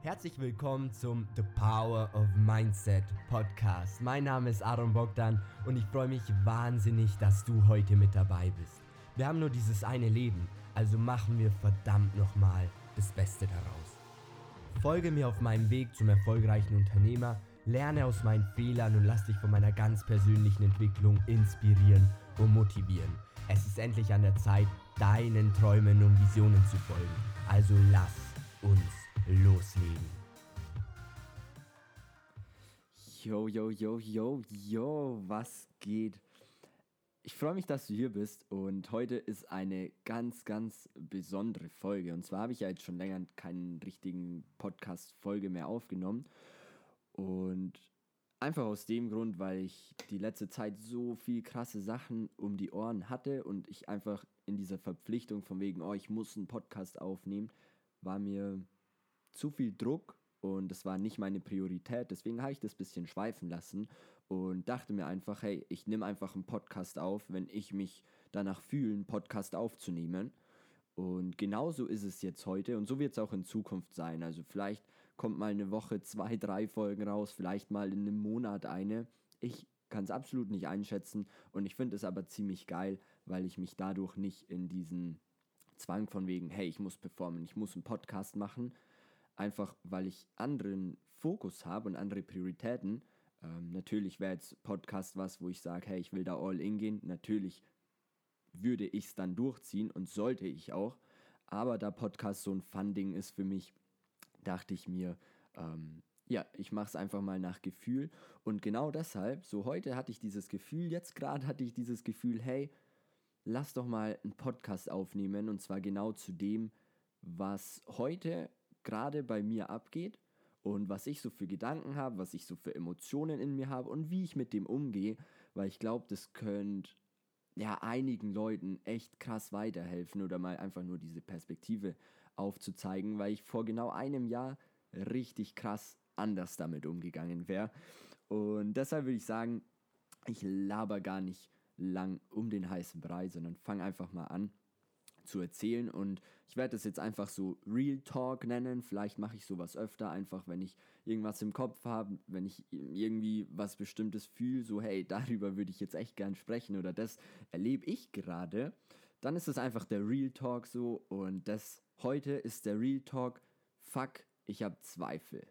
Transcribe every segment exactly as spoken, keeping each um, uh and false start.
Herzlich willkommen zum The Power of Mindset Podcast. Mein Name ist Aaron Bogdan und ich freue mich wahnsinnig, dass du heute mit dabei bist. Wir haben nur dieses eine Leben, also machen wir verdammt nochmal das Beste daraus. Folge mir auf meinem Weg zum erfolgreichen Unternehmer, lerne aus meinen Fehlern und lass dich von meiner ganz persönlichen Entwicklung inspirieren und motivieren. Es ist endlich an der Zeit, deinen Träumen und Visionen zu folgen. Also lass uns loslegen. Yo, yo, yo, yo, yo, was geht? Ich freue mich, dass du hier bist und heute ist eine ganz, ganz besondere Folge. Und zwar habe ich ja jetzt schon länger keinen richtigen Podcast-Folge mehr aufgenommen. Und einfach aus dem Grund, weil ich die letzte Zeit so viel krasse Sachen um die Ohren hatte und ich einfach in dieser Verpflichtung von wegen, oh, ich muss einen Podcast aufnehmen, war mir zu viel Druck und das war nicht meine Priorität. Deswegen habe ich das ein bisschen schweifen lassen und dachte mir einfach, hey, ich nehme einfach einen Podcast auf, wenn ich mich danach fühle, einen Podcast aufzunehmen. Und genauso ist es jetzt heute und so wird es auch in Zukunft sein. Also vielleicht kommt mal eine Woche zwei, drei Folgen raus, vielleicht mal in einem Monat eine. Ich kann es absolut nicht einschätzen und ich finde es aber ziemlich geil, weil ich mich dadurch nicht in diesen Zwang von wegen, hey, ich muss performen, ich muss einen Podcast machen, einfach weil ich anderen Fokus habe und andere Prioritäten. Ähm, natürlich wäre jetzt Podcast was, wo ich sage, hey, ich will da all in gehen. Natürlich würde ich es dann durchziehen und sollte ich auch. Aber da Podcast so ein Fun-Ding ist für mich, dachte ich mir, ähm, ja, ich mache es einfach mal nach Gefühl. Und genau deshalb, so heute hatte ich dieses Gefühl, jetzt gerade hatte ich dieses Gefühl, hey, lass doch mal einen Podcast aufnehmen. Und zwar genau zu dem, was heute gerade bei mir abgeht und was ich so für Gedanken habe, was ich so für Emotionen in mir habe und wie ich mit dem umgehe, weil ich glaube, das könnte ja einigen Leuten echt krass weiterhelfen oder mal einfach nur diese Perspektive aufzuzeigen, weil ich vor genau einem Jahr richtig krass anders damit umgegangen wäre. Und deshalb würde ich sagen, ich laber gar nicht lang um den heißen Brei, sondern fang einfach mal an zu erzählen und ich werde das jetzt einfach so Real Talk nennen, vielleicht mache ich sowas öfter, einfach wenn ich irgendwas im Kopf habe, wenn ich irgendwie was Bestimmtes fühle, so hey, darüber würde ich jetzt echt gern sprechen oder das erlebe ich gerade, dann ist es einfach der Real Talk so und das heute ist der Real Talk, fuck, ich habe Zweifel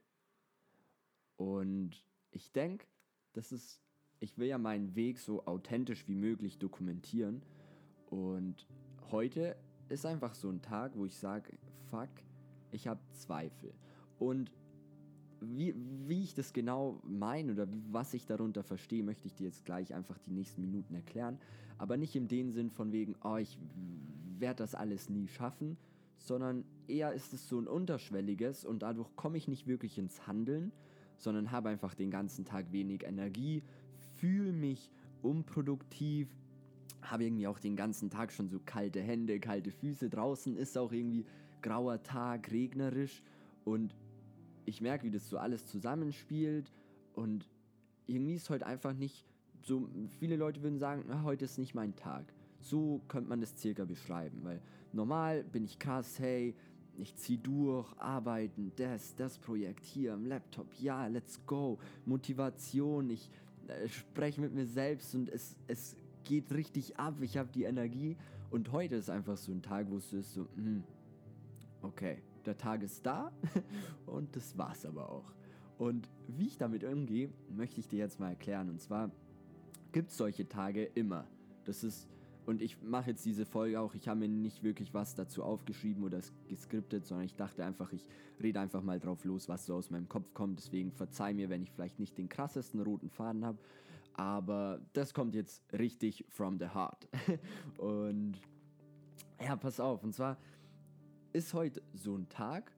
und ich denke, das ist, ich will ja meinen Weg so authentisch wie möglich dokumentieren. Und heute ist einfach so ein Tag, wo ich sage, fuck, ich habe Zweifel. Und wie, wie ich das genau meine oder was ich darunter verstehe, möchte ich dir jetzt gleich einfach die nächsten Minuten erklären. Aber nicht in dem Sinn von wegen, oh, ich werde das alles nie schaffen, sondern eher ist es so ein unterschwelliges und dadurch komme ich nicht wirklich ins Handeln, sondern habe einfach den ganzen Tag wenig Energie, fühle mich unproduktiv, habe irgendwie auch den ganzen Tag schon so kalte Hände, kalte Füße. Draußen ist auch irgendwie grauer Tag, regnerisch und ich merke, wie das so alles zusammenspielt und irgendwie ist heute einfach nicht so, viele Leute würden sagen, na, heute ist nicht mein Tag. So könnte man das circa beschreiben, weil normal bin ich krass, hey, ich zieh durch, arbeiten, das, das Projekt hier am Laptop, ja, let's go, Motivation, ich äh, spreche mit mir selbst und es, es geht richtig ab, ich habe die Energie und heute ist einfach so ein Tag, wo es ist so, hm, okay, der Tag ist da und das war's aber auch. Und wie ich damit umgehe, möchte ich dir jetzt mal erklären und zwar gibt es solche Tage immer. Das ist, und ich mache jetzt diese Folge auch, ich habe mir nicht wirklich was dazu aufgeschrieben oder geskriptet, sondern ich dachte einfach, ich rede einfach mal drauf los, was so aus meinem Kopf kommt. Deswegen verzeih mir, wenn ich vielleicht nicht den krassesten roten Faden habe, aber das kommt jetzt richtig from the heart. Und ja, pass auf, und zwar ist heute so ein Tag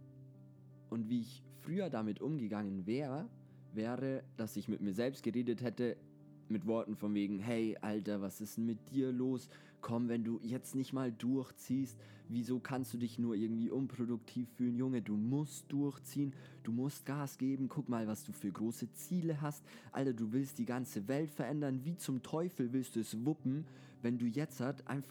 und wie ich früher damit umgegangen wäre, wäre, dass ich mit mir selbst geredet hätte, mit Worten von wegen, hey, Alter, was ist denn mit dir los? Komm, wenn du jetzt nicht mal durchziehst, wieso kannst du dich nur irgendwie unproduktiv fühlen? Junge, du musst durchziehen, du musst Gas geben, guck mal, was du für große Ziele hast. Alter, du willst die ganze Welt verändern, wie zum Teufel willst du es wuppen, wenn du jetzt halt einfach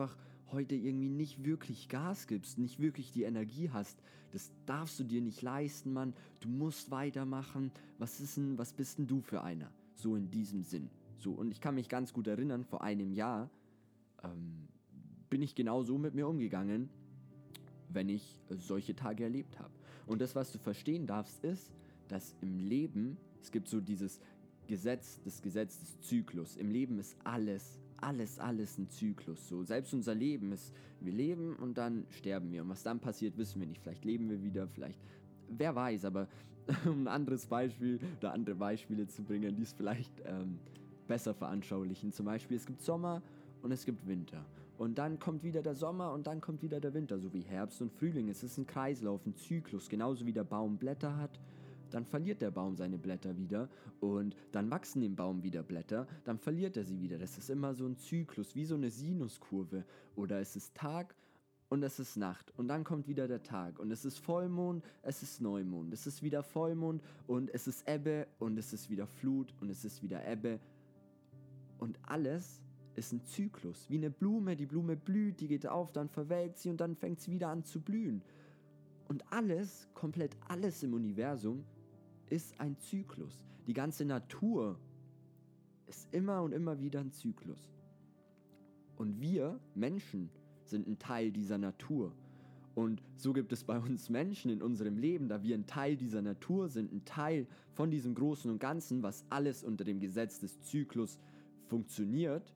heute irgendwie nicht wirklich Gas gibst, nicht wirklich die Energie hast, das darfst du dir nicht leisten, Mann. Du musst weitermachen. Was ist denn, was bist denn du für einer? So in diesem Sinn. So, und ich kann mich ganz gut erinnern, vor einem Jahr ähm, bin ich genau so mit mir umgegangen, wenn ich äh, solche Tage erlebt habe. Und das, was du verstehen darfst, ist, dass im Leben, es gibt so dieses Gesetz, das Gesetz des Zyklus. Im Leben ist alles, alles, alles ein Zyklus. So, selbst unser Leben ist, wir leben und dann sterben wir. Und was dann passiert, wissen wir nicht. Vielleicht leben wir wieder, vielleicht, wer weiß, aber um ein anderes Beispiel oder andere Beispiele zu bringen, die es vielleicht ähm, besser veranschaulichen. Zum Beispiel, es gibt Sommer und es gibt Winter. Und dann kommt wieder der Sommer und dann kommt wieder der Winter, so wie Herbst und Frühling. Es ist ein Kreislauf, ein Zyklus, genauso wie der Baum Blätter hat. Dann verliert der Baum seine Blätter wieder und dann wachsen dem Baum wieder Blätter, dann verliert er sie wieder. Das ist immer so ein Zyklus, wie so eine Sinuskurve. Oder es ist Tag und es ist Nacht und dann kommt wieder der Tag und es ist Vollmond, es ist Neumond, es ist wieder Vollmond und es ist Ebbe und es ist wieder Flut und es ist wieder Ebbe. Und alles ist ein Zyklus, wie eine Blume. Die Blume blüht, die geht auf, dann verwelkt sie und dann fängt sie wieder an zu blühen. Und alles, komplett alles im Universum ist ein Zyklus. Die ganze Natur ist immer und immer wieder ein Zyklus. Und wir, Menschen, sind ein Teil dieser Natur. Und so gibt es bei uns Menschen in unserem Leben, da wir ein Teil dieser Natur sind, ein Teil von diesem Großen und Ganzen, was alles unter dem Gesetz des Zyklus funktioniert,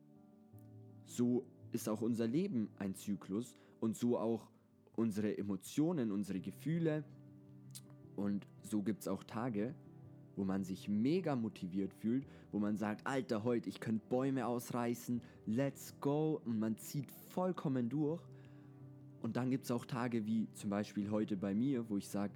so ist auch unser Leben ein Zyklus und so auch unsere Emotionen, unsere Gefühle. Und so gibt es auch Tage, wo man sich mega motiviert fühlt, wo man sagt, Alter, heute, ich könnte Bäume ausreißen, let's go. Und man zieht vollkommen durch. Und dann gibt es auch Tage wie zum Beispiel heute bei mir, wo ich sage,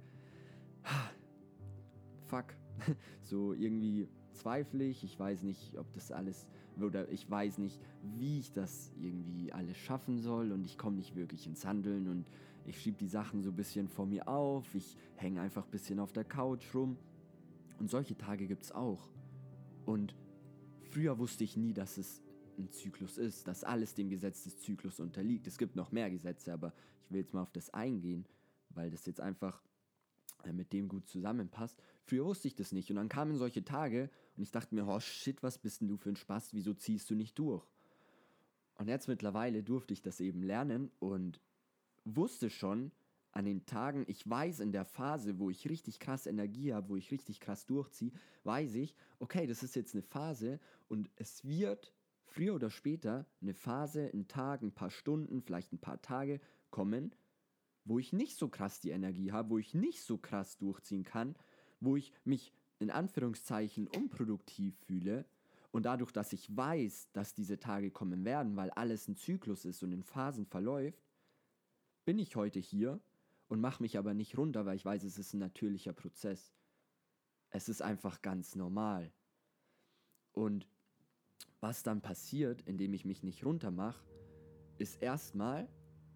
fuck, so irgendwie zweifle ich, ich weiß nicht, ob das alles, oder ich weiß nicht, wie ich das irgendwie alles schaffen soll und ich komme nicht wirklich ins Handeln und ich schiebe die Sachen so ein bisschen vor mir auf, ich hänge einfach ein bisschen auf der Couch rum und solche Tage gibt es auch. Und früher wusste ich nie, dass es ein Zyklus ist, dass alles dem Gesetz des Zyklus unterliegt. Es gibt noch mehr Gesetze, aber ich will jetzt mal auf das eingehen, weil das jetzt einfach mit dem gut zusammenpasst. Früher wusste ich das nicht und dann kamen solche Tage und ich dachte mir, oh shit, was bist denn du für ein Spast, wieso ziehst du nicht durch? Und jetzt mittlerweile durfte ich das eben lernen und wusste schon an den Tagen, ich weiß in der Phase, wo ich richtig krass Energie habe, wo ich richtig krass durchziehe, weiß ich, okay, das ist jetzt eine Phase und es wird früher oder später eine Phase, ein Tag, ein paar Stunden, vielleicht ein paar Tage kommen, wo ich nicht so krass die Energie habe, wo ich nicht so krass durchziehen kann, wo ich mich in Anführungszeichen unproduktiv fühle und dadurch, dass ich weiß, dass diese Tage kommen werden, weil alles ein Zyklus ist und in Phasen verläuft, bin ich heute hier und mache mich aber nicht runter, weil ich weiß, es ist ein natürlicher Prozess. Es ist einfach ganz normal. Und was dann passiert, indem ich mich nicht runter mache, ist erstmal,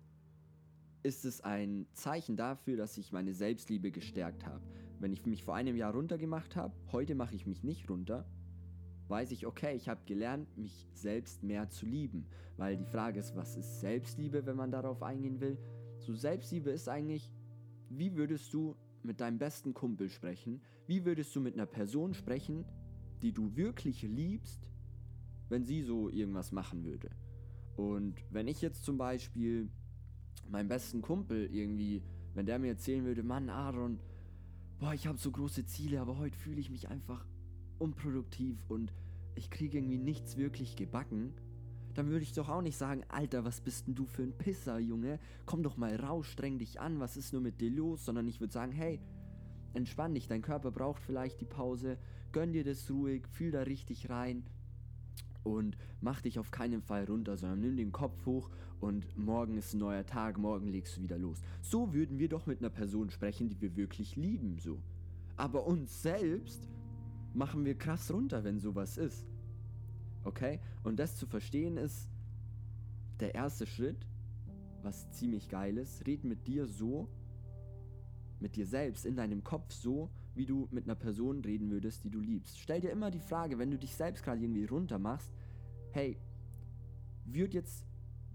ist es ein Zeichen dafür, dass ich meine Selbstliebe gestärkt habe. Wenn ich mich vor einem Jahr runtergemacht habe, heute mache ich mich nicht runter, weiß ich, okay, ich habe gelernt, mich selbst mehr zu lieben. Weil die Frage ist, was ist Selbstliebe, wenn man darauf eingehen will? So, Selbstliebe ist eigentlich, wie würdest du mit deinem besten Kumpel sprechen? Wie würdest du mit einer Person sprechen, die du wirklich liebst, wenn sie so irgendwas machen würde? Und wenn ich jetzt zum Beispiel meinem besten Kumpel irgendwie, wenn der mir erzählen würde, Mann, Aaron, boah, ich habe so große Ziele, aber heute fühle ich mich einfach unproduktiv und ich kriege irgendwie nichts wirklich gebacken, dann würde ich doch auch nicht sagen, Alter, was bist denn du für ein Pisser, Junge? Komm doch mal raus, streng dich an, was ist nur mit dir los? Sondern ich würde sagen, hey, entspann dich, dein Körper braucht vielleicht die Pause, gönn dir das ruhig, fühl da richtig rein und mach dich auf keinen Fall runter, sondern nimm den Kopf hoch und morgen ist ein neuer Tag, morgen legst du wieder los. So würden wir doch mit einer Person sprechen, die wir wirklich lieben, so. Aber uns selbst machen wir krass runter, wenn sowas ist. Okay? Und das zu verstehen ist der erste Schritt, was ziemlich geil ist. Red mit dir so, mit dir selbst, in deinem Kopf so, wie du mit einer Person reden würdest, die du liebst. Stell dir immer die Frage, wenn du dich selbst gerade irgendwie runter machst, hey, wird jetzt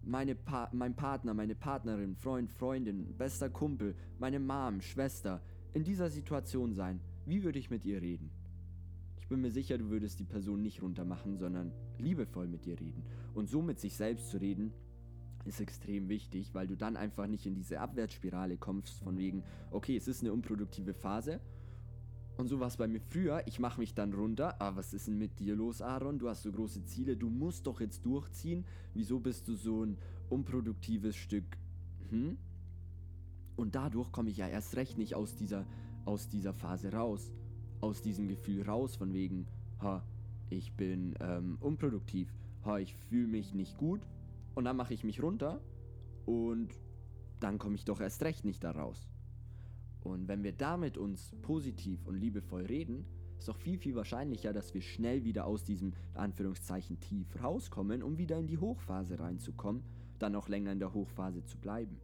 meine pa- mein Partner, meine Partnerin, Freund, Freundin, bester Kumpel, meine Mom, Schwester in dieser Situation sein, wie würde ich mit ihr reden? Ich bin mir sicher, du würdest die Person nicht runtermachen, sondern liebevoll mit ihr reden. Und so mit sich selbst zu reden, ist extrem wichtig, weil du dann einfach nicht in diese Abwärtsspirale kommst von wegen, okay, es ist eine unproduktive Phase. Und so war es bei mir früher, ich mache mich dann runter, ah, was ist denn mit dir los, Aaron? Du hast so große Ziele, du musst doch jetzt durchziehen. Wieso bist du so ein unproduktives Stück? Hm? Und dadurch komme ich ja erst recht nicht aus dieser, aus dieser Phase raus. Aus diesem Gefühl raus von wegen, ha, ich bin ähm, unproduktiv, ha, ich fühle mich nicht gut. Und dann mache ich mich runter und dann komme ich doch erst recht nicht da raus. Und wenn wir damit uns positiv und liebevoll reden, ist doch viel, viel wahrscheinlicher, dass wir schnell wieder aus diesem, in Anführungszeichen, Tief rauskommen, um wieder in die Hochphase reinzukommen, dann auch länger in der Hochphase zu bleiben.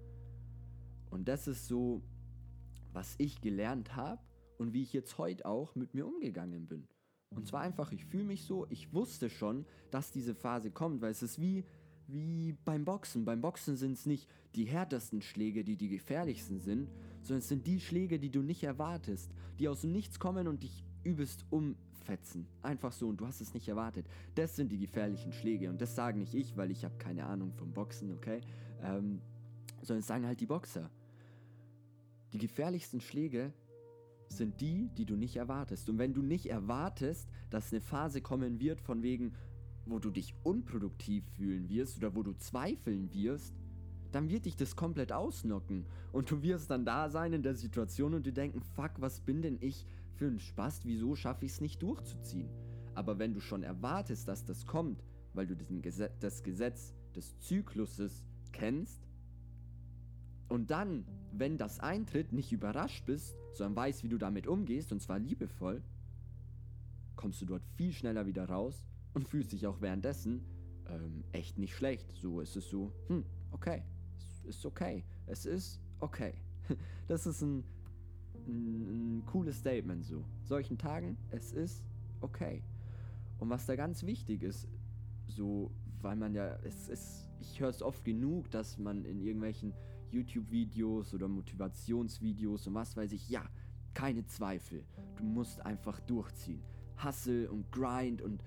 Und das ist so, was ich gelernt habe und wie ich jetzt heute auch mit mir umgegangen bin. Und zwar einfach, ich fühle mich so, ich wusste schon, dass diese Phase kommt, weil es ist wie, wie beim Boxen. Beim Boxen sind es nicht die härtesten Schläge, die die gefährlichsten sind, sondern es sind die Schläge, die du nicht erwartest, die aus dem Nichts kommen und dich übelst umfetzen. Einfach so, und du hast es nicht erwartet. Das sind die gefährlichen Schläge und das sage nicht ich, weil ich habe keine Ahnung vom Boxen, okay? Ähm, sondern das sagen halt die Boxer. Die gefährlichsten Schläge sind die, die du nicht erwartest. Und wenn du nicht erwartest, dass eine Phase kommen wird, von wegen, wo du dich unproduktiv fühlen wirst oder wo du zweifeln wirst, dann wird dich das komplett ausnocken. Und du wirst dann da sein in der Situation und dir denken, fuck, was bin denn ich für ein Spast, wieso schaffe ich es nicht durchzuziehen? Aber wenn du schon erwartest, dass das kommt, weil du diesen Gesetz, das Gesetz des Zykluses kennst, und dann, wenn das eintritt, nicht überrascht bist, sondern weißt, wie du damit umgehst, und zwar liebevoll, kommst du dort viel schneller wieder raus und fühlst dich auch währenddessen ähm, echt nicht schlecht. So ist es so, hm, okay, es ist okay, es ist okay. Das ist ein, ein, ein cooles Statement so. Solchen Tagen, es ist okay. Und was da ganz wichtig ist, so, weil man ja, es ist, ich höre es oft genug, dass man in irgendwelchen YouTube-Videos oder Motivationsvideos und was weiß ich, ja, keine Zweifel. Du musst einfach durchziehen. Hustle und Grind und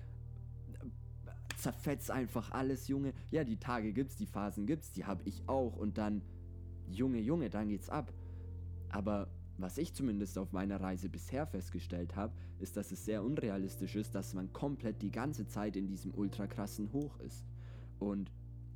zerfetz einfach alles, Junge. Ja, die Tage gibt's, die Phasen gibt's, die habe ich auch. Und dann, Junge, Junge, dann geht's ab. Aber was ich zumindest auf meiner Reise bisher festgestellt habe, ist, dass es sehr unrealistisch ist, dass man komplett die ganze Zeit in diesem ultra krassen Hoch ist. Und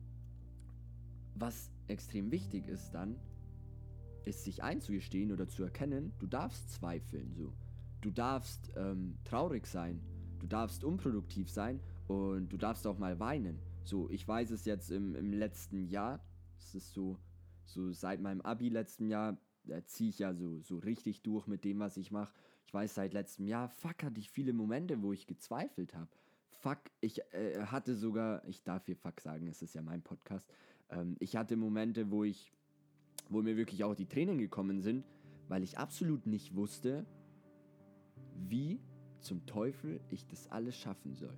was extrem wichtig ist dann, ist sich einzugestehen oder zu erkennen, du darfst zweifeln so. Du darfst ähm, traurig sein, du darfst unproduktiv sein und du darfst auch mal weinen. So, ich weiß es jetzt im, im letzten Jahr, es ist so, so seit meinem Abi letzten Jahr, da ziehe ich ja so, so richtig durch mit dem, was ich mache. Ich weiß seit letztem Jahr, fuck, hatte ich viele Momente, wo ich gezweifelt habe. Fuck, ich äh, hatte sogar, ich darf hier fuck sagen, es ist ja mein Podcast, ähm, ich hatte Momente, wo ich, wo mir wirklich auch die Tränen gekommen sind, weil ich absolut nicht wusste, wie zum Teufel ich das alles schaffen soll.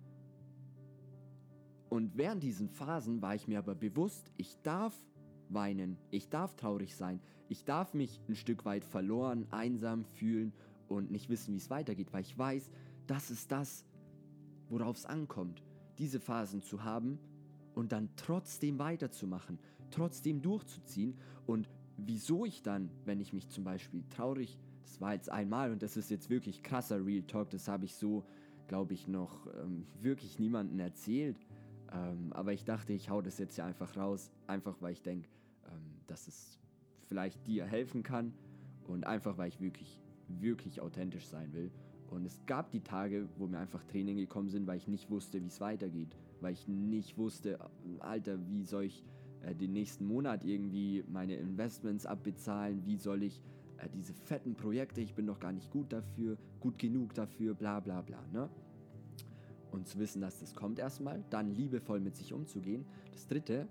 Und während diesen Phasen war ich mir aber bewusst, ich darf weinen, ich darf traurig sein, ich darf mich ein Stück weit verloren, einsam fühlen und nicht wissen, wie es weitergeht, weil ich weiß, das ist das, worauf es ankommt, diese Phasen zu haben und dann trotzdem weiterzumachen, trotzdem durchzuziehen. Und wieso ich dann, wenn ich mich zum Beispiel traurig, das war jetzt einmal und das ist jetzt wirklich krasser Real Talk, das habe ich so, glaube ich, noch ähm, wirklich niemandem erzählt. Ähm, aber ich dachte, ich hau das jetzt hier einfach raus, einfach weil ich denke, ähm, dass es vielleicht dir helfen kann und einfach weil ich wirklich, wirklich authentisch sein will. Und es gab die Tage, wo mir einfach Tränen gekommen sind, weil ich nicht wusste, wie es weitergeht. Weil ich nicht wusste, Alter, wie soll ich äh, den nächsten Monat irgendwie meine Investments abbezahlen? Wie soll ich äh, diese fetten Projekte, ich bin doch gar nicht gut dafür, gut genug dafür, bla bla bla, ne? Und zu wissen, dass das kommt erstmal, dann liebevoll mit sich umzugehen. Das dritte,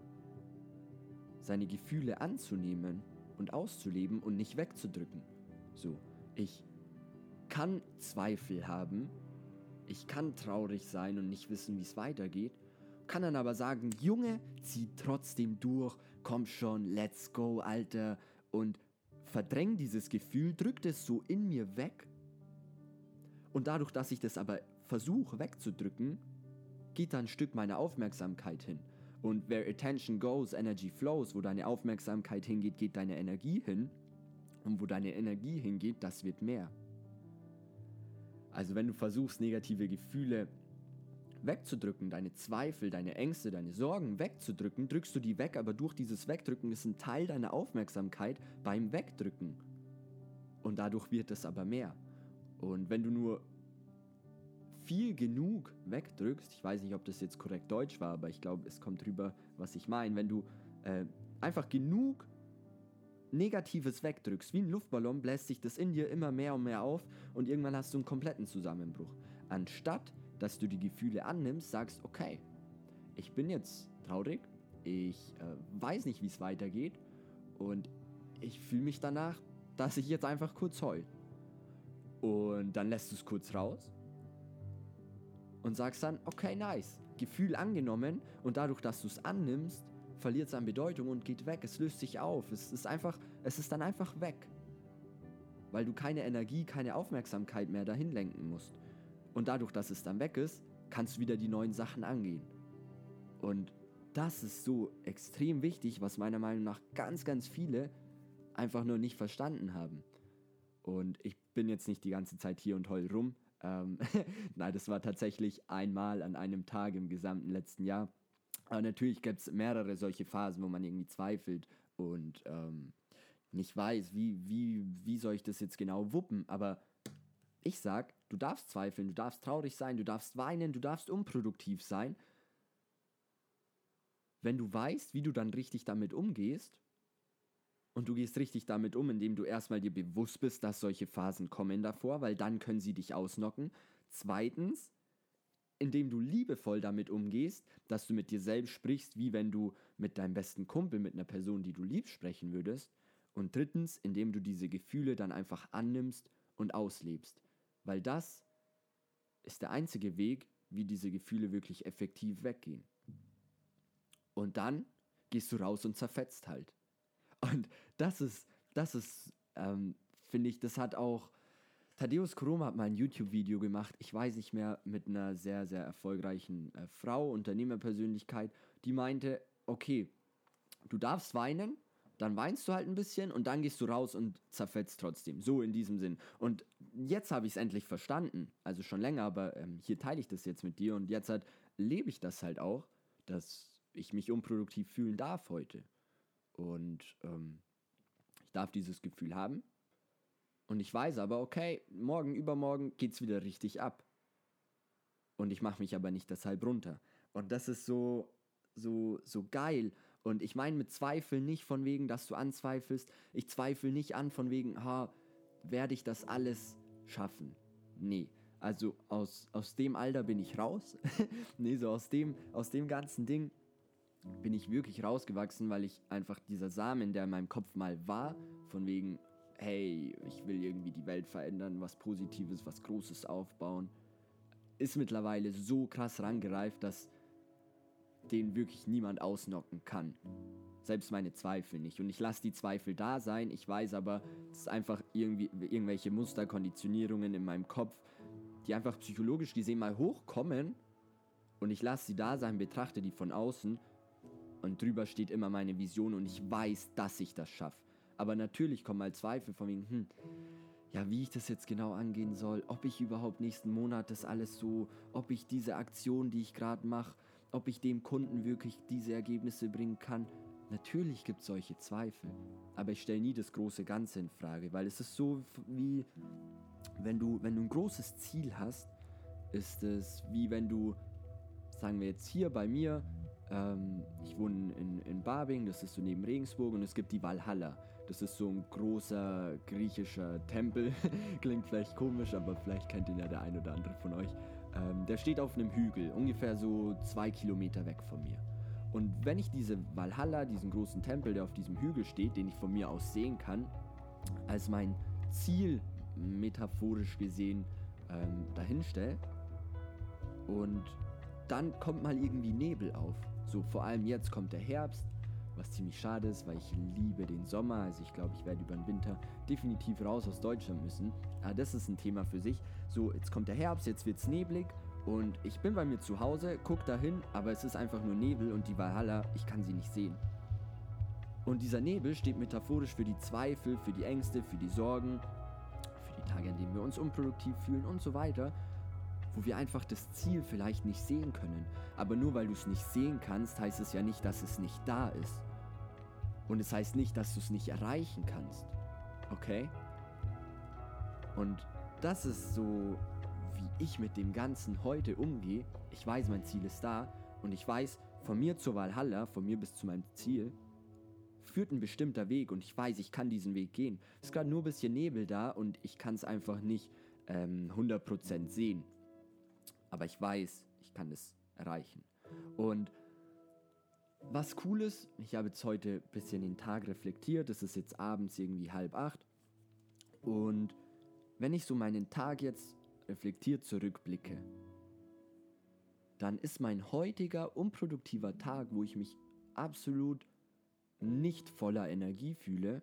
seine Gefühle anzunehmen und auszuleben und nicht wegzudrücken. So, ich kann Zweifel haben, ich kann traurig sein und nicht wissen, wie es weitergeht. kann dann aber sagen, Junge, zieh trotzdem durch, komm schon, let's go, Alter. Und verdräng dieses Gefühl, drückt es so in mir weg. Und dadurch, dass ich das aber versuche wegzudrücken, geht da ein Stück meiner Aufmerksamkeit hin. Und where attention goes, energy flows, wo deine Aufmerksamkeit hingeht, geht deine Energie hin. Und wo deine Energie hingeht, das wird mehr. Also wenn du versuchst, negative Gefühle wegzudrücken, deine Zweifel, deine Ängste, deine Sorgen wegzudrücken, drückst du die weg, aber durch dieses Wegdrücken ist ein Teil deiner Aufmerksamkeit beim Wegdrücken. Und dadurch wird es aber mehr. Und wenn du nur viel genug wegdrückst, ich weiß nicht, ob das jetzt korrekt Deutsch war, aber ich glaube, es kommt rüber, was ich meine, wenn du äh, einfach genug Negatives wegdrückst, wie ein Luftballon, bläst sich das in dir immer mehr und mehr auf und irgendwann hast du einen kompletten Zusammenbruch. Anstatt, dass du die Gefühle annimmst, sagst, okay, ich bin jetzt traurig, ich äh, weiß nicht, wie es weitergeht und ich fühle mich danach, dass ich jetzt einfach kurz heul. Und dann lässt du es kurz raus und sagst dann, okay, nice, Gefühl angenommen und dadurch, dass du es annimmst, verliert es an Bedeutung und geht weg, es löst sich auf, es ist einfach, es ist dann einfach weg, weil du keine Energie, keine Aufmerksamkeit mehr dahin lenken musst. Und dadurch, dass es dann weg ist, kannst du wieder die neuen Sachen angehen. Und das ist so extrem wichtig, was meiner Meinung nach ganz, ganz viele einfach nur nicht verstanden haben. Und ich bin jetzt nicht die ganze Zeit hier und heul rum. Ähm, Nein, das war tatsächlich einmal an einem Tag im gesamten letzten Jahr. Aber natürlich gibt es mehrere solche Phasen, wo man irgendwie zweifelt und ähm, nicht weiß, wie, wie, wie soll ich das jetzt genau wuppen. Aber ich sag, du darfst zweifeln, du darfst traurig sein, du darfst weinen, du darfst unproduktiv sein. Wenn du weißt, wie du dann richtig damit umgehst, und du gehst richtig damit um, indem du erstmal dir bewusst bist, dass solche Phasen kommen davor, weil dann können sie dich ausnocken. Zweitens, indem du liebevoll damit umgehst, dass du mit dir selbst sprichst, wie wenn du mit deinem besten Kumpel, mit einer Person, die du liebst, sprechen würdest. Und drittens, indem du diese Gefühle dann einfach annimmst und auslebst. Weil das ist der einzige Weg, wie diese Gefühle wirklich effektiv weggehen. Und dann gehst du raus und zerfetzt halt. Und das ist, das ist, ähm, finde ich, das hat auch, Thaddeus Koroma hat mal ein YouTube-Video gemacht, ich weiß nicht mehr, mit einer sehr, sehr erfolgreichen äh, Frau, Unternehmerpersönlichkeit, die meinte, okay, du darfst weinen, dann weinst du halt ein bisschen und dann gehst du raus und zerfetzt trotzdem, so in diesem Sinn. Und jetzt habe ich es endlich verstanden, also schon länger, aber ähm, hier teile ich das jetzt mit dir und jetzt halt lebe ich das halt auch, dass ich mich unproduktiv fühlen darf heute. Und ähm, ich darf dieses Gefühl haben. Und ich weiß aber, okay, morgen, übermorgen geht's wieder richtig ab. Und ich mache mich aber nicht deshalb runter. Und das ist so, so, so geil. Und ich meine mit Zweifeln nicht von wegen, dass du anzweifelst. Ich zweifle nicht an von wegen, ha, werde ich das alles schaffen? Nee. Also aus, aus dem Alter bin ich raus. Nee, so aus dem, aus dem ganzen Ding bin ich wirklich rausgewachsen, weil ich einfach dieser Samen, der in meinem Kopf mal war, von wegen, hey, ich will irgendwie die Welt verändern, was Positives, was Großes aufbauen, ist mittlerweile so krass rangereift, dass den wirklich niemand ausnocken kann. Selbst meine Zweifel nicht. Und ich lasse die Zweifel da sein, ich weiß aber, es ist einfach irgendwie irgendwelche Muster, Konditionierungen in meinem Kopf, die einfach psychologisch gesehen mal hochkommen und ich lasse sie da sein, betrachte die von außen. Und drüber steht immer meine Vision und ich weiß, dass ich das schaffe. Aber natürlich kommen mal Zweifel von wegen, hm, ja, wie ich das jetzt genau angehen soll, ob ich überhaupt nächsten Monat das alles so, ob ich diese Aktion, die ich gerade mache, ob ich dem Kunden wirklich diese Ergebnisse bringen kann. Natürlich gibt es solche Zweifel, aber ich stelle nie das große Ganze in Frage, weil es ist so wie, wenn du, wenn du ein großes Ziel hast, ist es wie wenn du, sagen wir jetzt hier bei mir, ich wohne in, in Barbing, das ist so neben Regensburg und es gibt die Walhalla. Das ist so ein großer griechischer Tempel. Klingt vielleicht komisch, aber vielleicht kennt ihn ja der ein oder andere von euch. Ähm, der steht auf einem Hügel, ungefähr so zwei Kilometer weg von mir. Und wenn ich diese Walhalla, diesen großen Tempel, der auf diesem Hügel steht, den ich von mir aus sehen kann, als mein Ziel metaphorisch gesehen ähm, dahin stelle und dann kommt mal irgendwie Nebel auf. So, vor allem jetzt kommt der Herbst, was ziemlich schade ist, weil ich liebe den Sommer. Also ich glaube, ich werde über den Winter definitiv raus aus Deutschland müssen. Aber das ist ein Thema für sich. So, jetzt kommt der Herbst, jetzt wird es neblig und ich bin bei mir zu Hause, guck da hin, aber es ist einfach nur Nebel und die Valhalla, ich kann sie nicht sehen. Und dieser Nebel steht metaphorisch für die Zweifel, für die Ängste, für die Sorgen, für die Tage, an denen wir uns unproduktiv fühlen und so weiter, wo wir einfach das Ziel vielleicht nicht sehen können. Aber nur weil du es nicht sehen kannst, heißt es ja nicht, dass es nicht da ist. Und es heißt nicht, dass du es nicht erreichen kannst. Okay? Und das ist so, wie ich mit dem Ganzen heute umgehe. Ich weiß, mein Ziel ist da und ich weiß, von mir zur Valhalla, von mir bis zu meinem Ziel, führt ein bestimmter Weg und ich weiß, ich kann diesen Weg gehen. Es ist gerade nur ein bisschen Nebel da und ich kann es einfach nicht ähm, hundert Prozent sehen. Aber ich weiß, ich kann es erreichen. Und was cool ist, ich habe jetzt heute ein bisschen den Tag reflektiert, es ist jetzt abends irgendwie halb acht und wenn ich so meinen Tag jetzt reflektiert zurückblicke, dann ist mein heutiger unproduktiver Tag, wo ich mich absolut nicht voller Energie fühle,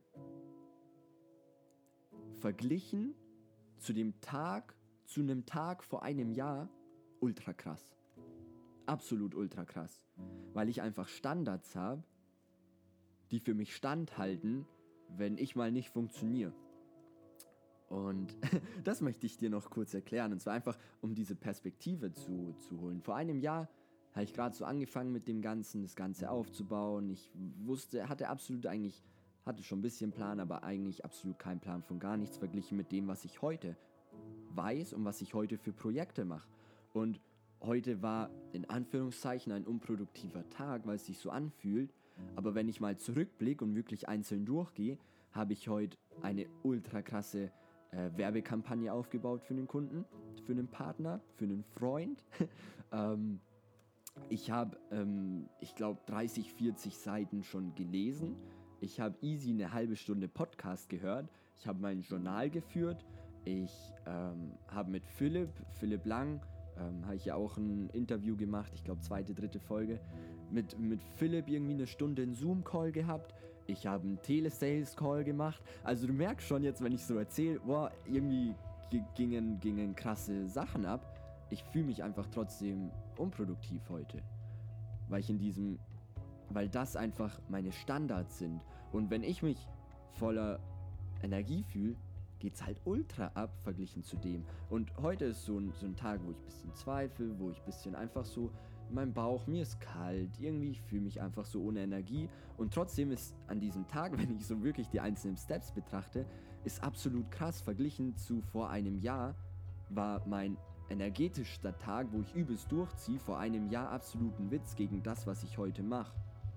verglichen zu dem Tag, zu einem Tag vor einem Jahr, ultra krass. Absolut ultra krass. Weil ich einfach Standards habe, die für mich standhalten, wenn ich mal nicht funktioniere. Und das möchte ich dir noch kurz erklären. Und zwar einfach, um diese Perspektive zu, zu holen. Vor einem Jahr habe ich gerade so angefangen mit dem Ganzen, das Ganze aufzubauen. Ich wusste, hatte absolut eigentlich, hatte schon ein bisschen Plan, aber eigentlich absolut keinen Plan von gar nichts verglichen mit dem, was ich heute weiß und was ich heute für Projekte mache. Und heute war in Anführungszeichen ein unproduktiver Tag, weil es sich so anfühlt. Aber wenn ich mal zurückblicke und wirklich einzeln durchgehe, habe ich heute eine ultra krasse äh, Werbekampagne aufgebaut für einen Kunden, für einen Partner, für einen Freund. ähm, Ich habe, ähm, ich glaube, dreißig, vierzig Seiten schon gelesen. Ich habe easy eine halbe Stunde Podcast gehört. Ich habe mein Journal geführt. Ich ähm, habe mit Philipp, Philipp Lang, ähm, habe ich ja auch ein Interview gemacht. Ich glaube, zweite, dritte Folge. Mit, mit Philipp irgendwie eine Stunde einen Zoom-Call gehabt. Ich habe einen Telesales-Call gemacht. Also du merkst schon jetzt, wenn ich so erzähle, boah, irgendwie gingen, gingen krasse Sachen ab. Ich fühle mich einfach trotzdem unproduktiv heute, weil ich in diesem, weil das einfach meine Standards sind. Und wenn ich mich voller Energie fühle, geht's halt ultra ab verglichen zu dem. Und heute ist so ein, so ein Tag, wo ich ein bisschen zweifle, wo ich ein bisschen einfach so in meinem Bauch, mir ist kalt, irgendwie ich fühle mich einfach so ohne Energie. Und trotzdem ist an diesem Tag, wenn ich so wirklich die einzelnen Steps betrachte, ist absolut krass. Verglichen zu vor einem Jahr war mein energetischster Tag, wo ich übelst durchziehe, vor einem Jahr absoluten Witz gegen das, was ich heute mache.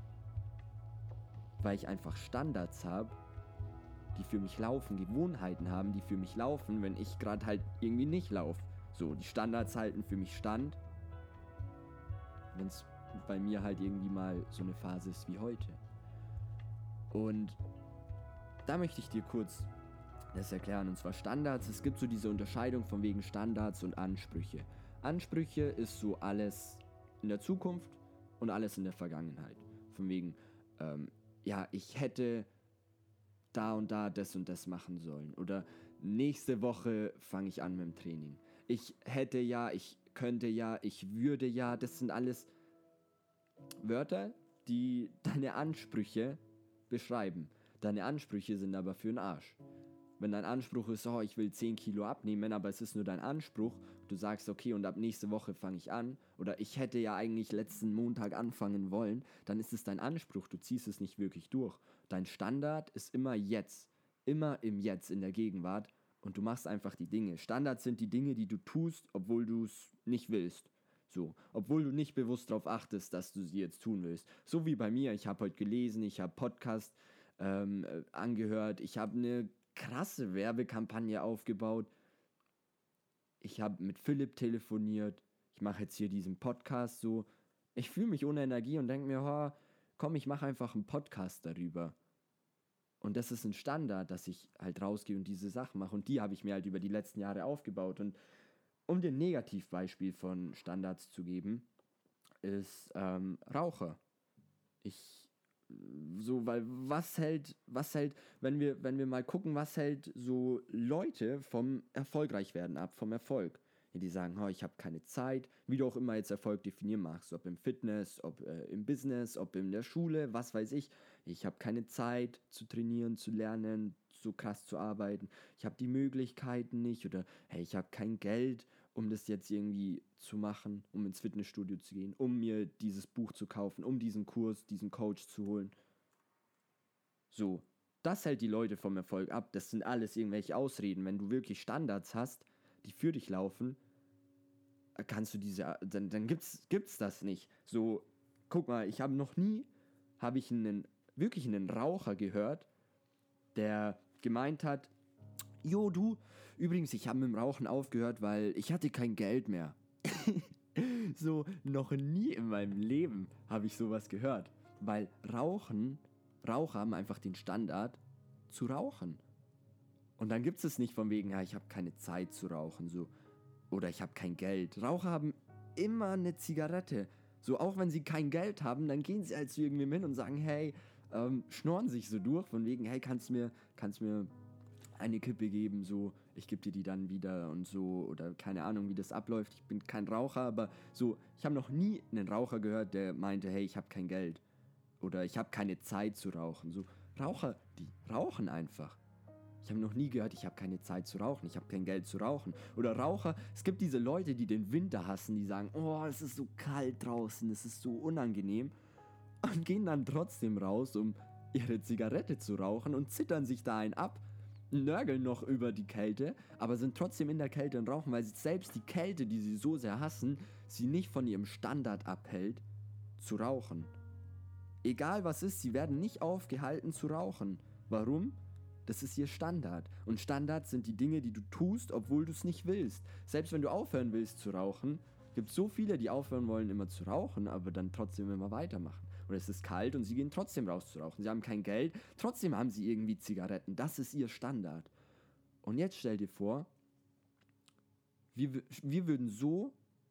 Weil ich einfach Standards habe, die für mich laufen, Gewohnheiten haben, die für mich laufen, wenn ich gerade halt irgendwie nicht laufe. So, die Standards halten für mich stand, wenn es bei mir halt irgendwie mal so eine Phase ist wie heute. Und da möchte ich dir kurz das erklären, und zwar Standards. Es gibt so diese Unterscheidung von wegen Standards und Ansprüche. Ansprüche ist so alles in der Zukunft und alles in der Vergangenheit. Von wegen, ähm, ja, ich hätte da und da das und das machen sollen. Oder nächste Woche fange ich an mit dem Training. Ich hätte ja, ich könnte ja, ich würde ja. Das sind alles Wörter, die deine Ansprüche beschreiben. Deine Ansprüche sind aber für den Arsch. Wenn dein Anspruch ist, oh, ich will zehn Kilo abnehmen, aber es ist nur dein Anspruch, du sagst, okay, und ab nächste Woche fange ich an, oder ich hätte ja eigentlich letzten Montag anfangen wollen, dann ist es dein Anspruch, du ziehst es nicht wirklich durch. Dein Standard ist immer jetzt, immer im Jetzt, in der Gegenwart, und du machst einfach die Dinge. Standards sind die Dinge, die du tust, obwohl du es nicht willst. So, obwohl du nicht bewusst darauf achtest, dass du sie jetzt tun willst. So wie bei mir, ich habe heute gelesen, ich habe Podcast ähm, äh, angehört, ich habe eine krasse Werbekampagne aufgebaut. Ich habe mit Philipp telefoniert. Ich mache jetzt hier diesen Podcast so. Ich fühle mich ohne Energie und denke mir, oh, komm, ich mache einfach einen Podcast darüber. Und das ist ein Standard, dass ich halt rausgehe und diese Sachen mache. Und die habe ich mir halt über die letzten Jahre aufgebaut. Und um dir ein Negativbeispiel von Standards zu geben, ist ähm, Raucher. Ich, so, weil was hält, was hält, wenn wir, wenn wir mal gucken, was hält so Leute vom Erfolgreichwerden ab, vom Erfolg? Ja, die sagen, oh, ich habe keine Zeit, wie du auch immer jetzt Erfolg definieren magst, ob im Fitness, ob äh, im Business, ob in der Schule, was weiß ich. Ich habe keine Zeit zu trainieren, zu lernen, so krass zu arbeiten. Ich habe die Möglichkeiten nicht oder hey, ich habe kein Geld, um das jetzt irgendwie zu machen, um ins Fitnessstudio zu gehen, um mir dieses Buch zu kaufen, um diesen Kurs, diesen Coach zu holen. So, das hält die Leute vom Erfolg ab. Das sind alles irgendwelche Ausreden. Wenn du wirklich Standards hast, die für dich laufen, kannst du diese, dann, dann gibt's, gibt's das nicht. So, guck mal, ich habe noch nie, habe ich einen, wirklich einen Raucher gehört, der gemeint hat, jo du, übrigens, ich habe mit dem Rauchen aufgehört, weil ich hatte kein Geld mehr. So, noch nie in meinem Leben habe ich sowas gehört. Weil Rauchen, Raucher haben einfach den Standard zu rauchen. Und dann gibt es nicht von wegen, ja, ich habe keine Zeit zu rauchen, so. Oder ich habe kein Geld. Raucher haben immer eine Zigarette. So, auch wenn sie kein Geld haben, dann gehen sie halt zu irgendwem hin und sagen, hey, ähm, schnorren sich so durch, von wegen, hey, kannst mir, kannst mir eine Kippe geben, so, ich gebe dir die dann wieder und so, oder keine Ahnung, wie das abläuft. Ich bin kein Raucher, aber so, ich habe noch nie einen Raucher gehört, der meinte, hey, ich habe kein Geld. Oder ich habe keine Zeit zu rauchen. So, Raucher, die rauchen einfach. Ich habe noch nie gehört, ich habe keine Zeit zu rauchen, ich habe kein Geld zu rauchen. Oder Raucher, es gibt diese Leute, die den Winter hassen, die sagen, oh, es ist so kalt draußen, es ist so unangenehm. Und gehen dann trotzdem raus, um ihre Zigarette zu rauchen und zittern sich da einen ab, nörgeln noch über die Kälte, aber sind trotzdem in der Kälte und rauchen, weil selbst die Kälte, die sie so sehr hassen, sie nicht von ihrem Standard abhält, zu rauchen. Egal was ist, sie werden nicht aufgehalten zu rauchen. Warum? Das ist ihr Standard. Und Standards sind die Dinge, die du tust, obwohl du es nicht willst. Selbst wenn du aufhören willst zu rauchen, gibt es so viele, die aufhören wollen, immer zu rauchen, aber dann trotzdem immer weitermachen. Oder es ist kalt und sie gehen trotzdem raus zu rauchen. Sie haben kein Geld, trotzdem haben sie irgendwie Zigaretten. Das ist ihr Standard. Und jetzt stell dir vor, wir, wir würden so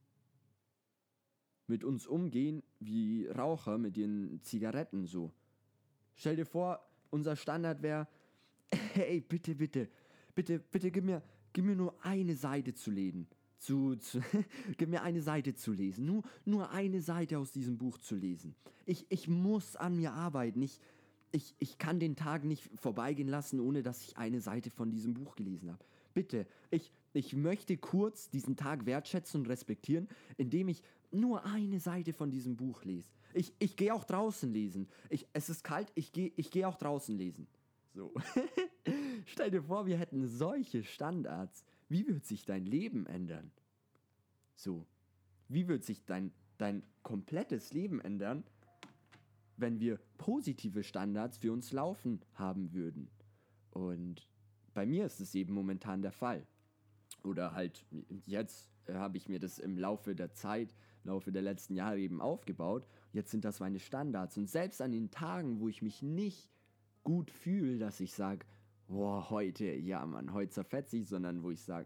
mit uns umgehen wie Raucher mit ihren Zigaretten so. Stell dir vor, unser Standard wäre, hey, bitte, bitte, bitte, bitte, gib mir, gib mir nur eine Seite zu lesen. Zu, zu gib mir eine Seite zu lesen. Nur, nur eine Seite aus diesem Buch zu lesen. Ich, ich muss an mir arbeiten. Ich, ich, ich kann den Tag nicht vorbeigehen lassen, ohne dass ich eine Seite von diesem Buch gelesen habe. Bitte, ich, ich möchte kurz diesen Tag wertschätzen und respektieren, indem ich nur eine Seite von diesem Buch lese. Ich, ich gehe auch draußen lesen. Ich, es ist kalt, ich gehe ich geh auch draußen lesen. So. Stell dir vor, wir hätten solche Standards. Wie wird sich dein Leben ändern? So. Wie wird sich dein, dein komplettes Leben ändern, wenn wir positive Standards für uns laufen haben würden? Und bei mir ist es eben momentan der Fall. Oder halt jetzt äh, habe ich mir das im Laufe der Zeit, im Laufe der letzten Jahre eben aufgebaut. Jetzt sind das meine Standards. Und selbst an den Tagen, wo ich mich nicht gut fühle, dass ich sage, boah, heute, ja Mann, heute zerfetze ich, sondern wo ich sage,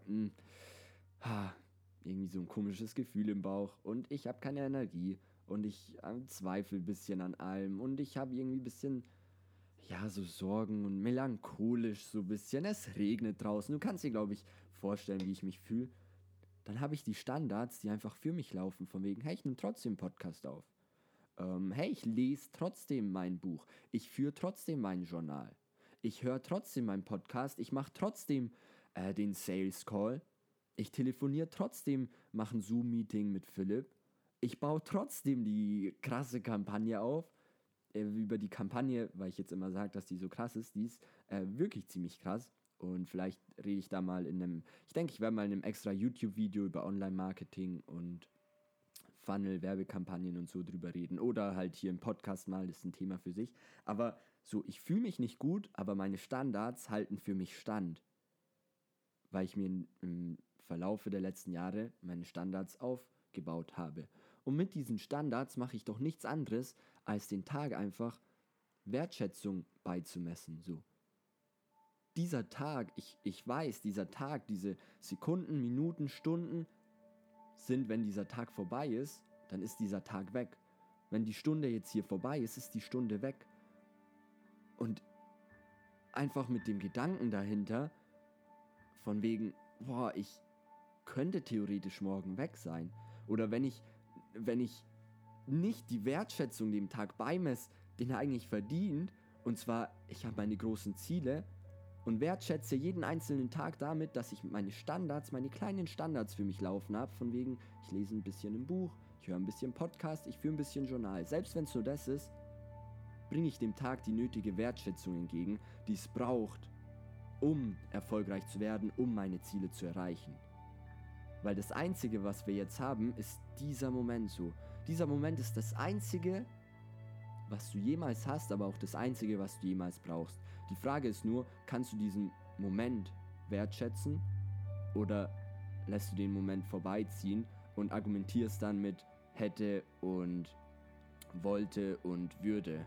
irgendwie so ein komisches Gefühl im Bauch und ich habe keine Energie und ich äh, zweifle ein bisschen an allem und ich habe irgendwie ein bisschen, ja, so Sorgen und melancholisch so ein bisschen. Es regnet draußen, du kannst dir, glaube ich, vorstellen, wie ich mich fühle. Dann habe ich die Standards, die einfach für mich laufen, von wegen, hey, ich nehme trotzdem einen Podcast auf. Ähm, hey, ich lese trotzdem mein Buch. Ich führe trotzdem mein Journal. Ich höre trotzdem meinen Podcast. Ich mache trotzdem äh, den Sales Call. Ich telefoniere trotzdem, mache ein Zoom-Meeting mit Philipp. Ich baue trotzdem die krasse Kampagne auf. Äh, über die Kampagne, weil ich jetzt immer sage, dass die so krass ist, die ist äh, wirklich ziemlich krass. Und vielleicht rede ich da mal in einem, ich denke, ich werde mal in einem extra YouTube-Video über Online-Marketing und Funnel, Werbekampagnen und so drüber reden. Oder halt hier im Podcast mal, das ist ein Thema für sich. Aber so, ich fühle mich nicht gut, aber meine Standards halten für mich stand. Weil ich mir im Verlaufe der letzten Jahre meine Standards aufgebaut habe. Und mit diesen Standards mache ich doch nichts anderes, als den Tag einfach Wertschätzung beizumessen. So. Dieser Tag, ich, ich weiß, dieser Tag, diese Sekunden, Minuten, Stunden sind, wenn dieser Tag vorbei ist, dann ist dieser Tag weg. Wenn die Stunde jetzt hier vorbei ist, ist die Stunde weg. Und einfach mit dem Gedanken dahinter, von wegen, boah, ich könnte theoretisch morgen weg sein. Oder wenn ich, wenn ich nicht die Wertschätzung dem Tag beimesse, den er eigentlich verdient, und zwar, ich habe meine großen Ziele und wertschätze jeden einzelnen Tag damit, dass ich meine Standards, meine kleinen Standards für mich laufen habe, von wegen, ich lese ein bisschen ein Buch, ich höre ein bisschen Podcast, ich führe ein bisschen Journal. Selbst wenn es nur das ist, bringe ich dem Tag die nötige Wertschätzung entgegen, die es braucht, um erfolgreich zu werden, um meine Ziele zu erreichen. Weil das Einzige, was wir jetzt haben, ist dieser Moment so. Dieser Moment ist das Einzige, was du jemals hast, aber auch das Einzige, was du jemals brauchst. Die Frage ist nur, kannst du diesen Moment wertschätzen oder lässt du den Moment vorbeiziehen und argumentierst dann mit hätte und wollte und würde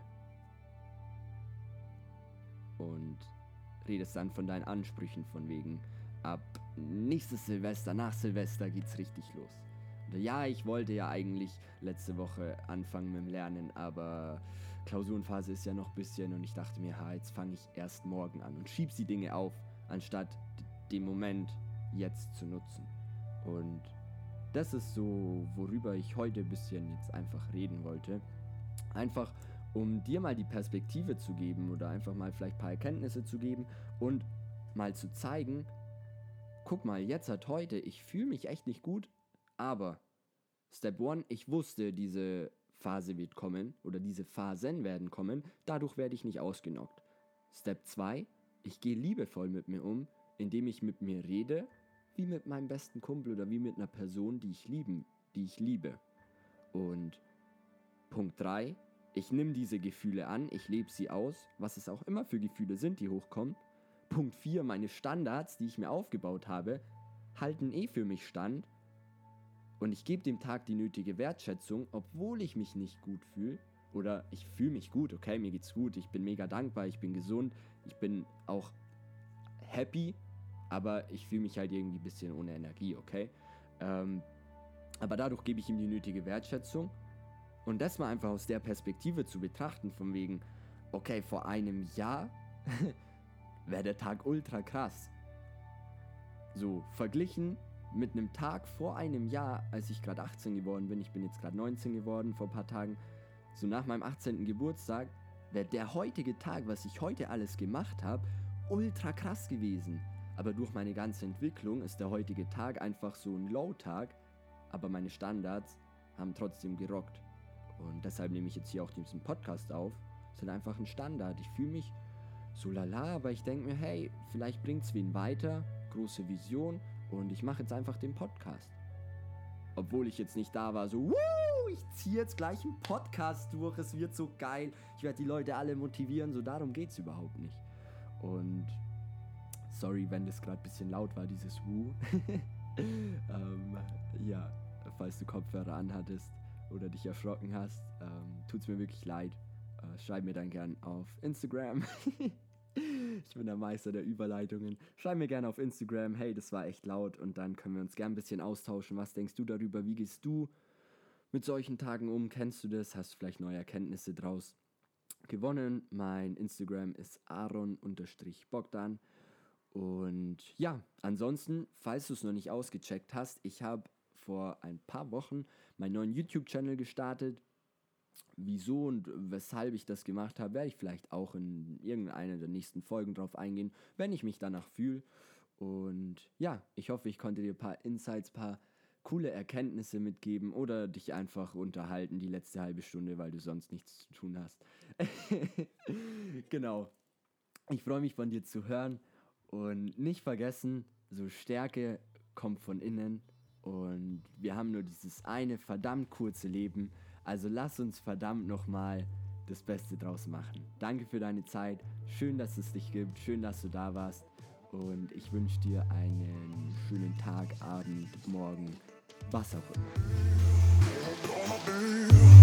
und redest dann von deinen Ansprüchen von wegen, ab nächstes Silvester, nach Silvester geht's richtig los. Oder ja, ich wollte ja eigentlich letzte Woche anfangen mit dem Lernen, aber Klausurenphase ist ja noch ein bisschen und ich dachte mir, ha, jetzt fange ich erst morgen an und schiebst die Dinge auf, anstatt den Moment jetzt zu nutzen. Und das ist so, worüber ich heute ein bisschen jetzt einfach reden wollte. Einfach, um dir mal die Perspektive zu geben oder einfach mal vielleicht ein paar Erkenntnisse zu geben und mal zu zeigen, guck mal, jetzt hat heute, ich fühle mich echt nicht gut, aber Step One, ich wusste, diese Phase wird kommen oder diese Phasen werden kommen, dadurch werde ich nicht ausgenockt. Step zwei, ich gehe liebevoll mit mir um, indem ich mit mir rede, wie mit meinem besten Kumpel oder wie mit einer Person, die ich lieben, die ich liebe. Und Punkt drei, ich nehme diese Gefühle an, ich lebe sie aus, was es auch immer für Gefühle sind, die hochkommen. Punkt vier, meine Standards, die ich mir aufgebaut habe, halten eh für mich stand. Und ich gebe dem Tag die nötige Wertschätzung, obwohl ich mich nicht gut fühle. Oder ich fühle mich gut, okay, mir geht's gut, ich bin mega dankbar, ich bin gesund, ich bin auch happy, aber ich fühle mich halt irgendwie ein bisschen ohne Energie, okay? Ähm, aber dadurch gebe ich ihm die nötige Wertschätzung. Und das mal einfach aus der Perspektive zu betrachten, von wegen, okay, vor einem Jahr wäre der Tag ultra krass. So, verglichen mit einem Tag vor einem Jahr, als ich gerade achtzehn geworden bin, ich bin jetzt gerade neunzehn geworden vor ein paar Tagen, so nach meinem achtzehnten Geburtstag, wäre der heutige Tag, was ich heute alles gemacht habe, ultra krass gewesen. Aber durch meine ganze Entwicklung ist der heutige Tag einfach so ein Low-Tag, aber meine Standards haben trotzdem gerockt. Und deshalb nehme ich jetzt hier auch diesen Podcast auf. Das ist halt einfach ein Standard. Ich fühle mich so lala, aber ich denke mir, hey, vielleicht bringt es wen weiter, große Vision und ich mache jetzt einfach den Podcast. Obwohl ich jetzt nicht da war, so, wuh, ich ziehe jetzt gleich einen Podcast durch, es wird so geil, ich werde die Leute alle motivieren, so darum geht es überhaupt nicht. Und sorry, wenn das gerade ein bisschen laut war, dieses Wuh. ähm, ja, falls du Kopfhörer anhattest oder dich erschrocken hast, ähm, tut's mir wirklich leid. Äh, schreib mir dann gern auf Instagram. Ich bin der Meister der Überleitungen. Schreib mir gerne auf Instagram, hey, das war echt laut und dann können wir uns gern ein bisschen austauschen. Was denkst du darüber? Wie gehst du mit solchen Tagen um? Kennst du das? Hast du vielleicht neue Erkenntnisse draus gewonnen? Mein Instagram ist aaron-bogdan. Und ja, ansonsten, falls du es noch nicht ausgecheckt hast, ich habe vor ein paar Wochen meinen neuen YouTube-Channel gestartet. Wieso und weshalb ich das gemacht habe, werde ich vielleicht auch in irgendeiner der nächsten Folgen drauf eingehen, wenn ich mich danach fühle. Und ja, ich hoffe, ich konnte dir ein paar Insights, ein paar coole Erkenntnisse mitgeben oder dich einfach unterhalten die letzte halbe Stunde, weil du sonst nichts zu tun hast. Genau. Ich freue mich von dir zu hören und nicht vergessen, so Stärke kommt von innen und wir haben nur dieses eine verdammt kurze Leben. Also lass uns verdammt nochmal das Beste draus machen. Danke für deine Zeit. Schön, dass es dich gibt. Schön, dass du da warst. Und ich wünsche dir einen schönen Tag, Abend, Morgen, was auch immer.